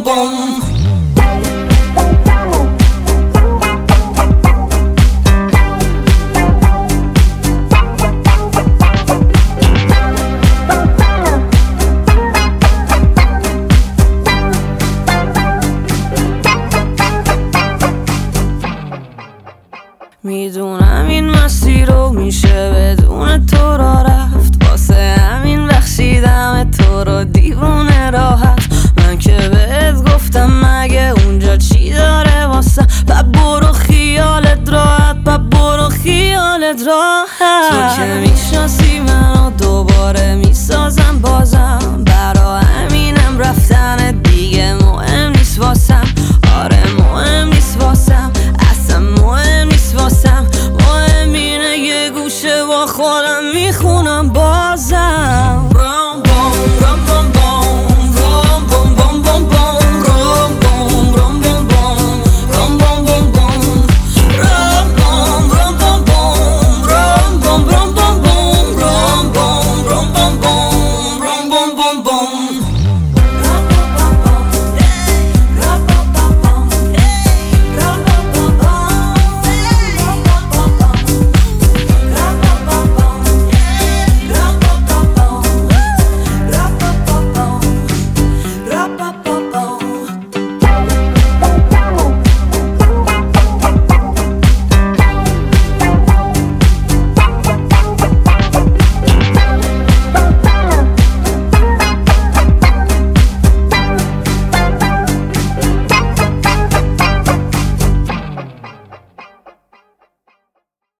بوم بوم. میدونم این مسیر رو میشه بدون تو را رفت، واسه همین بخشیدم تو رو دیوونه راحت. من که بهت گفتم مگه اونجا چی داره واسه، برو خیالت راحت، برو خیالت راحت. تو که میشناسی منو دوباره میسازم بازم، برا همینم رفتن دیگه مهم نیست واسم. آره مهم نیست واسم، اصلا مهم نیست واسم. مهم اینه یه گوشه با خودم میخونم بازم. بوم بوم بوم بوم بوم بوم بوم بوم بوم بوم بوم بوم بوم بوم.